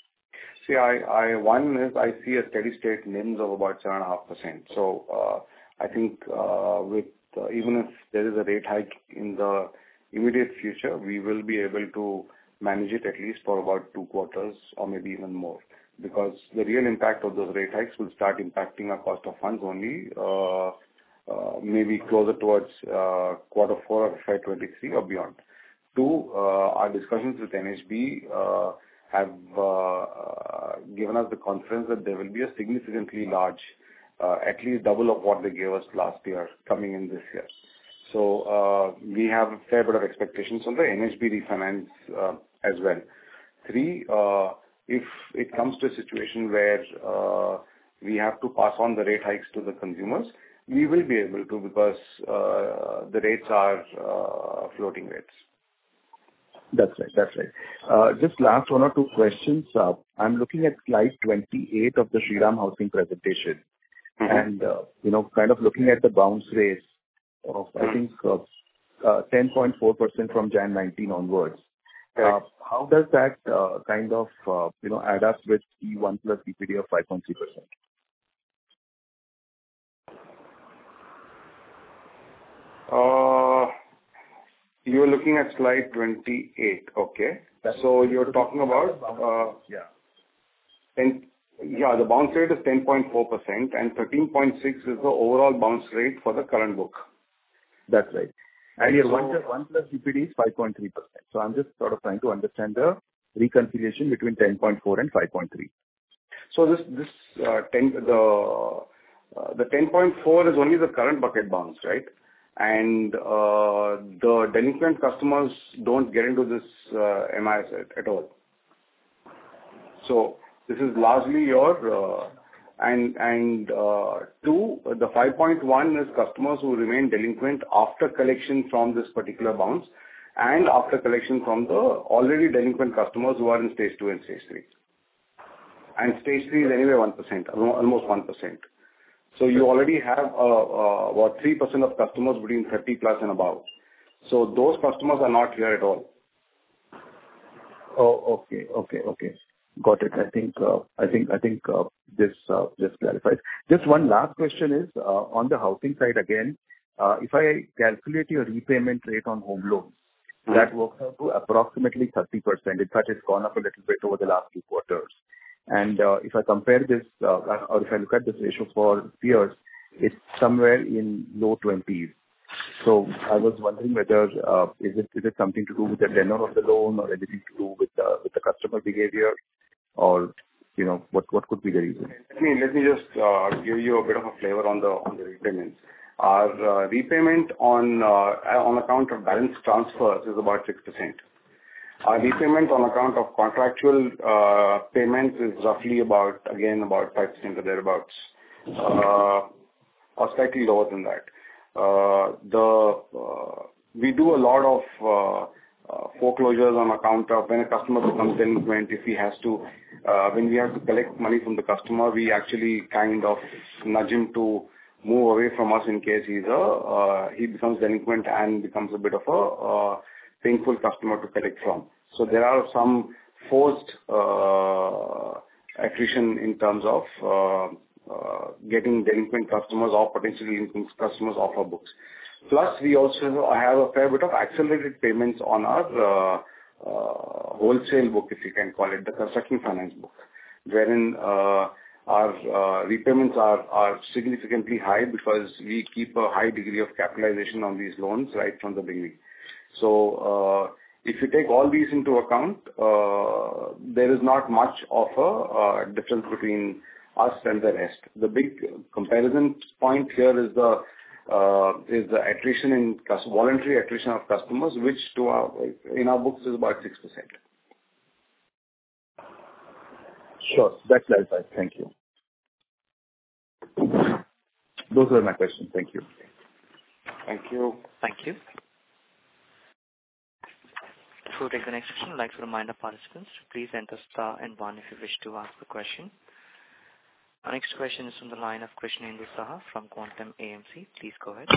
See, I, I, one is I see a steady state N I Ms of about seven point five percent. So uh, I think uh, with uh, even if there is a rate hike in the immediate future, we will be able to manage it at least for about two quarters or maybe even more. Because the real impact of those rate hikes will start impacting our cost of funds only uh, uh, maybe closer towards uh, quarter four of F Y twenty-three or beyond. Two, uh, our discussions with N H B uh, have uh, uh, given us the confidence that there will be a significantly large, uh, at least double of what they gave us last year, coming in this year. So uh, we have a fair bit of expectations on the N H B refinance uh, as well. Three, uh, if it comes to a situation where uh, we have to pass on the rate hikes to the consumers, we will be able to because uh, the rates are uh, floating rates. That's right. That's right. Uh, just last one or two questions. Uh, I'm looking at slide twenty-eight of the Shriram Housing presentation, mm-hmm. and uh, you know, kind of looking at the bounce rates of mm-hmm. I think uh, uh, ten point four percent from January nineteen onwards. Uh, how does that uh, kind of uh, you know add up with E one plus E P D of five point three percent? Uh, you're looking at slide twenty-eight, okay. That's so you're talking about, uh, yeah. ten, yeah, the bounce rate is ten point four percent and thirteen point six is the overall bounce rate for the current book. That's right. And your so, one, one plus E P D is five point three percent. So I'm just sort of trying to understand the reconciliation between ten point four and five point three. So this this uh, ten the uh, the ten point four is only the current bucket bounce, right? And uh, the delinquent customers don't get into this uh, M I S at, at all. So this is largely your uh, and and uh, two, the five point one is customers who remain delinquent after collection from this particular bounce and after collection from the already delinquent customers who are in stage two and stage three. And stage three is anyway one percent, almost one percent. So you already have uh, uh, about three percent of customers between thirty plus and above. So those customers are not here at all. Oh, okay, okay, okay. Got it. I think uh, I think I think uh, this uh, just clarifies. Just one last question is uh, on the housing side again. Uh, if I calculate your repayment rate on home loans, mm-hmm. that works out to approximately thirty percent. In fact, it's gone up a little bit over the last two quarters. And uh, if I compare this, uh, or if I look at this ratio for peers, it's somewhere in low twenties. So I was wondering whether uh, is it is it something to do with the tenor of the loan or anything to do with the with the customer behavior, or you know what what could be the reason? Let me let me just uh, give you a bit of a flavor on the on the repayments. Our uh, repayment on uh, on account of balance transfers is about six percent. Our repayment on account of contractual uh, payments is roughly about, again, about five percent or thereabouts, uh, or slightly lower than that. Uh, the uh, we do a lot of uh, uh, foreclosures on account of when a customer becomes delinquent. If he has to, uh, when we have to collect money from the customer, we actually kind of nudge him to move away from us in case he's a uh, he becomes delinquent and becomes a bit of a uh, painful customer to collect from. So there are some forced uh, attrition in terms of uh, uh, getting delinquent customers or potentially delinquent customers off our books. Plus, we also have a fair bit of accelerated payments on our uh, uh, wholesale book, if you can call it, the construction finance book, wherein uh, our uh, repayments are, are significantly high because we keep a high degree of capitalization on these loans right from the beginning. So, uh, if you take all these into account, uh, there is not much of a uh, difference between us and the rest. The big comparison point here is the uh, is the attrition in voluntary attrition of customers, which to our in our books is about six percent. Sure, that clarifies. Thank you. Those were my questions. Thank you. Thank you. Thank you. Before we take the next question, I'd like to remind our participants to please enter star and one if you wish to ask a question. Our next question is from the line of Krishnendu Saha from Quantum A M C. Please go ahead.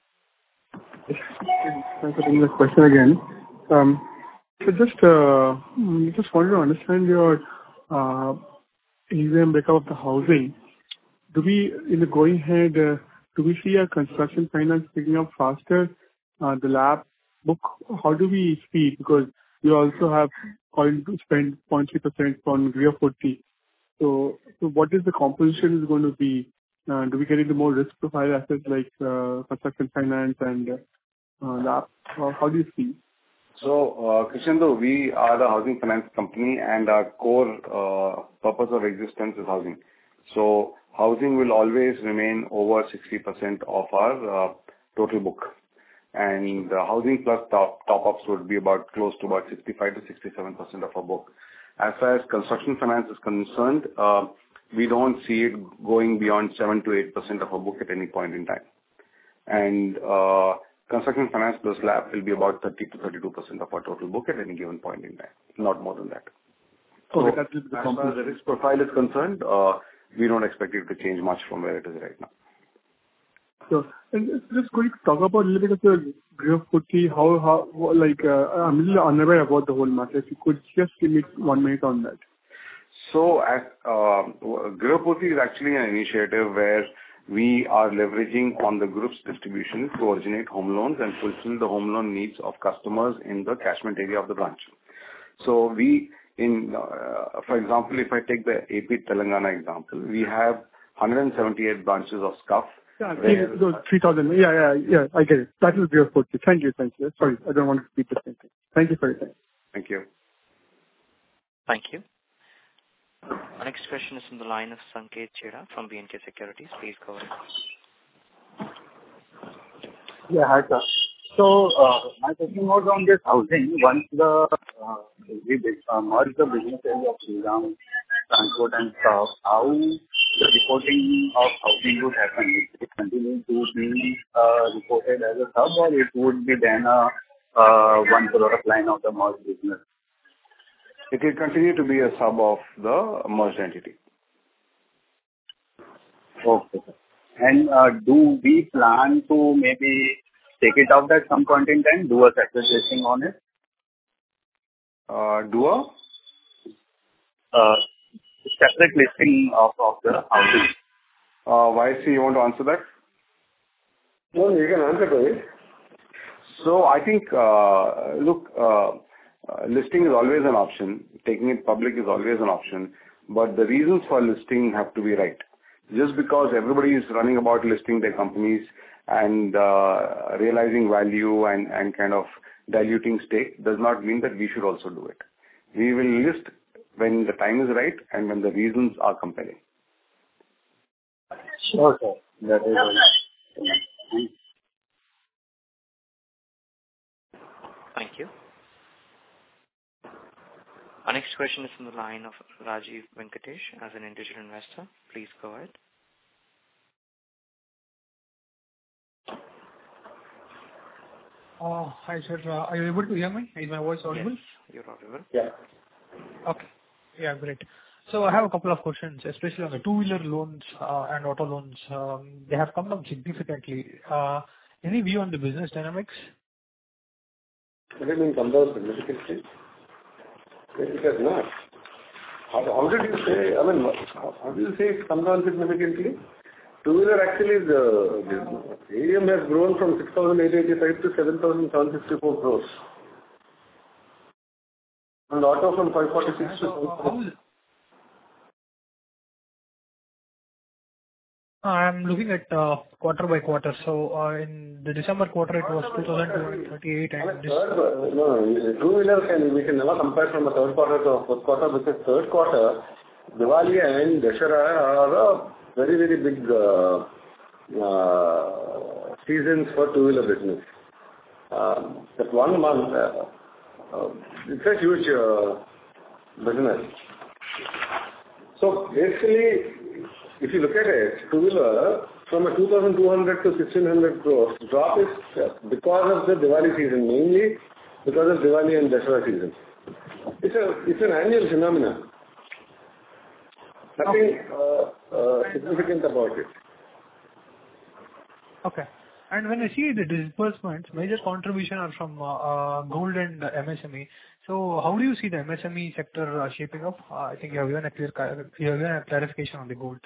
Thanks for taking the question again. Um, so just uh, just wanted to understand your uh, exam breakup of the housing. Do we, in the going ahead, uh, do we see our construction finance picking up faster? Uh, the lab book, how do we see? Because we also have going to spend zero point three percent on Gria forty. So, so what is the composition is going to be? Uh, do we get into more risk profile assets like uh, construction finance and uh, lab? How, how do you see? So, uh, Krishnendu, we are the housing finance company and our core uh, purpose of existence is housing. So, housing will always remain over sixty percent of our uh, total book. And the housing plus top, top-ups would be about close to about sixty-five to sixty-seven percent of our book. As far as construction finance is concerned, uh, we don't see it going beyond seven to eight percent of our book at any point in time. And uh, construction finance plus lab will be about thirty to thirty-two percent of our total book at any given point in time, not more than that. Okay, so that is the as far as the risk profile is concerned, uh, we don't expect it to change much from where it is right now. So, and just, just could you talk about a little bit of the Gria forty, how, how, like, uh, I'm a little unaware about the whole matter. If you could just give me one minute on that. So, as, uh, Gria forty is actually an initiative where we are leveraging on the group's distribution to originate home loans and fulfill the home loan needs of customers in the catchment area of the branch. So, we, in, uh, for example, if I take the A P Telangana example, we have one hundred seventy-eight branches of S C U F. Yeah, three thousand. Yeah, yeah, yeah, I get it. That is Gria forty. Thank you, thank you. Sorry, I don't want to repeat the same thing. Thank you for your time. Thank you. Thank you. Our next question is from the line of Sanket Chheda from B and K Securities. Please go ahead. Yeah, hi, sir. So, uh, my question was on this housing. Once the uh, we uh, merge the businesses of Shriram Transport and Stuff, how the reporting of housing would happen? It continue to be uh, reported as a sub, or it would be then a uh, one product line of the merged business? It will continue to be a sub of the merged entity. Okay. And uh, do we plan to maybe take it out at some point in time, do a separate listing on it? Uh, do a? Uh, separate listing of, of the housing. Uh, Y C, you want to answer that? No, you can answer to it. So I think, uh, look, uh, uh, listing is always an option. Taking it public is always an option. But the reasons for listing have to be right. Just because everybody is running about listing their companies and uh, realizing value and, and kind of diluting stake does not mean that we should also do it. We will list when the time is right and when the reasons are compelling. Sure, sir. That is all. Thank you. Our next question is from the line of Rajiv Venkatesh as an individual investor. Please go ahead. Uh, hi, sir. Uh, are you able to hear me? Is my voice audible? Yes, you're audible. Yeah. Okay. Yeah, great. So I have a couple of questions, especially on the two-wheeler loans uh, and auto loans. Um, they have come down significantly. Uh, any view on the business dynamics? What do you mean come down significantly? It has not. How, how did you say, I mean, how, how do you say it's come down significantly? Two-wheeler actually, the, the A U M has grown from six thousand eight hundred eighty-five to seven thousand seven hundred sixty-four crores. And auto from five forty-six to so, uh, I'm looking at uh, quarter by quarter. So uh, in the December quarter, it was two thousand two hundred thirty-eight. And this... third, no, two-wheeler can, we can never compare from the third quarter to fourth quarter because third quarter, Diwali and Dussehra are a very, very big uh, uh, seasons for two-wheeler business. Uh, that one month, uh, uh, it's a huge uh, business. So basically, if you look at it, two-wheeler from a two thousand two hundred to sixteen hundred crores drop is because of the Diwali season, mainly because of Diwali and Dussehra season. It's a it's an annual phenomenon. Nothing uh, uh, significant about it. Okay. And when I see the disbursements, major contribution are from uh, uh, gold and M S M E. So how do you see the M S M E sector uh, shaping up? Uh, I think you have given a clear you have given a clarification on the gold.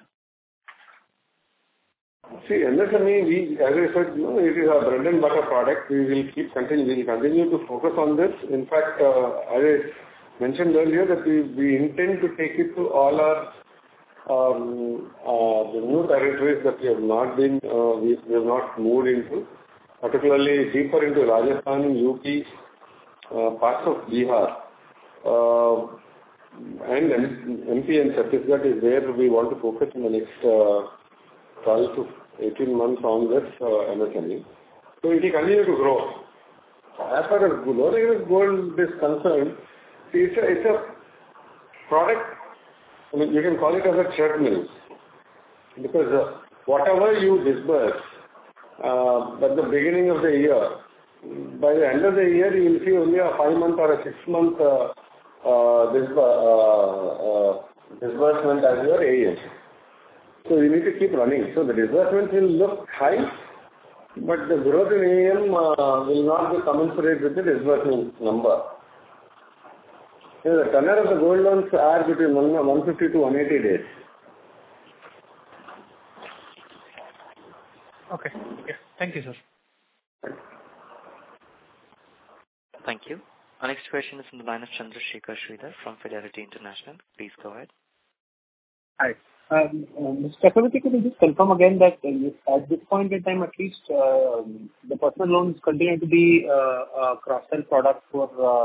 See, M S M E, we, as I said, you know, it is our bread and butter product. We will keep continue, we will continue to focus on this. In fact, uh, as I mentioned earlier, that we, we intend to take it to all our um, uh, the new territories that we have not been, uh, we, we have not moved into, particularly deeper into Rajasthan, U P, uh, parts of Bihar, uh, and M P and Chhattisgarh is where we want to focus in the next uh, twelve to eighteen months on this uh, M S M E. So it will continue to grow. As far as low-risk gold is concerned, it's a, it's a product, I mean, you can call it as a treadmill. Because uh, whatever you disburse uh, at the beginning of the year, by the end of the year, you will see only a five-month or a six-month uh, uh, disb- uh, uh, disbursement as your A M. So you need to keep running. So the disbursement will look high, but the growth in A M uh, will not be commensurate with the disbursement number. So the tenure of the gold loans are between one fifty to one eighty days. Okay. Okay. Thank you, sir. Thank you. Our next question is from the line of Chandrasekhar Sridhar from Fidelity International. Please go ahead. Hi. Um, uh, Mister Chakravarti, could you just confirm again that uh, at this point in time, at least, uh, the personal loans continue to be uh, a cross-sell product for uh,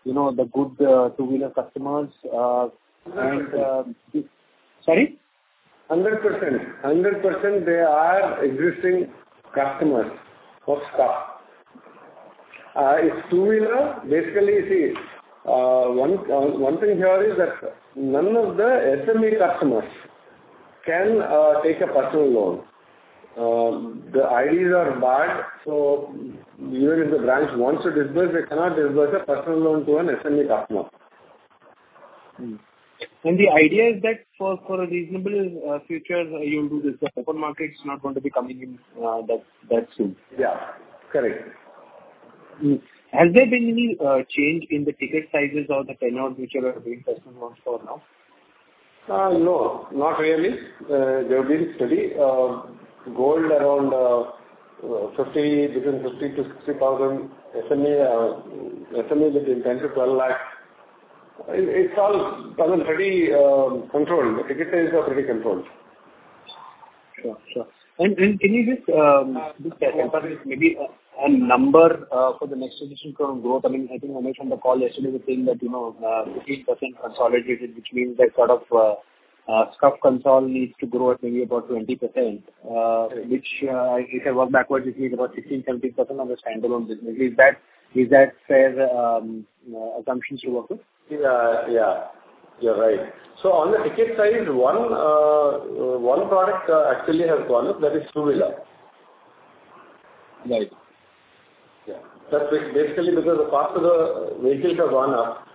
you know, the good uh, two-wheeler customers? Uh, and uh, Sorry? one hundred percent. one hundred percent they are existing customers of stuff. Uh, It's two-wheeler. Basically, see, uh, one uh, one thing here is that none of the S M E customers can uh, take a personal loan. Uh, The I Ds are barred, so even if the branch wants to disburse, they cannot disburse a personal loan to an S M E customer. Hmm. And the idea is that for for a reasonable uh, future, uh, you'll do this. The open market is not going to be coming in uh, that that soon. Yeah, correct. Mm. Has there been any uh, change in the ticket sizes or the tenure which you are doing personal loans for now? Uh, No, not really. Uh, They have been steady. Uh, Gold around uh, uh, fifty, between fifty to sixty thousand. S M E, uh, S M E between ten to twelve lakh. It- It's all, I mean, pretty um, controlled. The ticket sizes are pretty controlled. Sure, sure. And and can you just um, just help us with maybe a a number uh, for the next edition from growth? I mean, I think Umesh on the call yesterday was saying that, you know, uh, fifteen percent consolidated, which means that sort of uh, uh, Scuff consol needs to grow at maybe about twenty percent, uh, which uh, if I work backwards, it means about sixteen to seventeen percent on the standalone business. Is that is that fair um, uh, assumptions to work with? Yeah, yeah, you're right. So on the ticket size, one uh, uh, one product uh, actually has gone up, that is two-wheeler. Right. Yeah. That's ba- basically because the cost of the vehicles have gone up.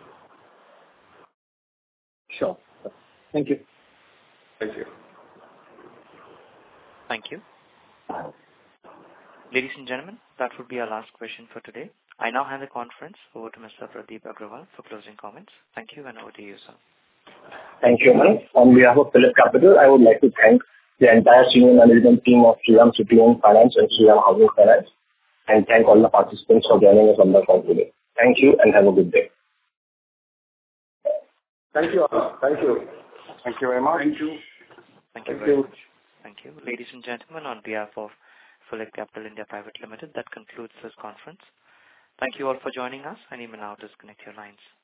Sure. Thank you. Thank you. Thank you. Ladies and gentlemen, that would be our last question for today. I now hand the conference over to Mister Pradeep Agrawal for closing comments. Thank you, and over to you, sir. Thank you, Aman. On behalf of Phillip Capital, I would like to thank the entire senior management team of Shriram City Union Finance and Shriram Housing Finance, and thank all the participants for joining us on the call today. Thank you, and have a good day. Thank you all. Thank you. Thank you very much. Thank you. Thank you Thank very you. much. Thank you. Ladies and gentlemen, on behalf of Phillip Capital India Private Limited, that concludes this conference. Thank you all for joining us, and you may now disconnect your lines.